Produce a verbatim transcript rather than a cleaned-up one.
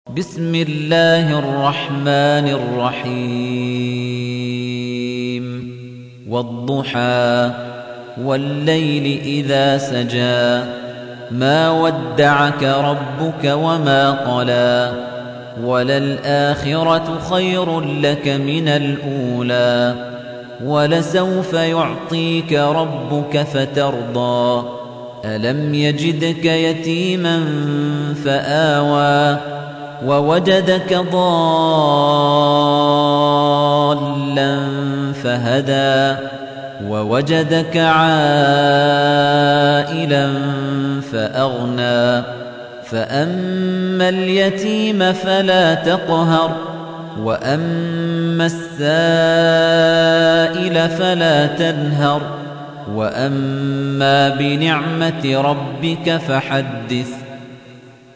بسم الله الرحمن الرحيم والضحى والليل إذا سجى ما ودعك ربك وما قلى وللآخرة خير لك من الأولى ولسوف يعطيك ربك فترضى ألم يجدك يتيما فآوى ووجدك ضالا فهدى ووجدك عائلا فأغنى فأما اليتيم فلا تقهر وأما السائل فلا تنهر وأما بنعمة ربك فحدث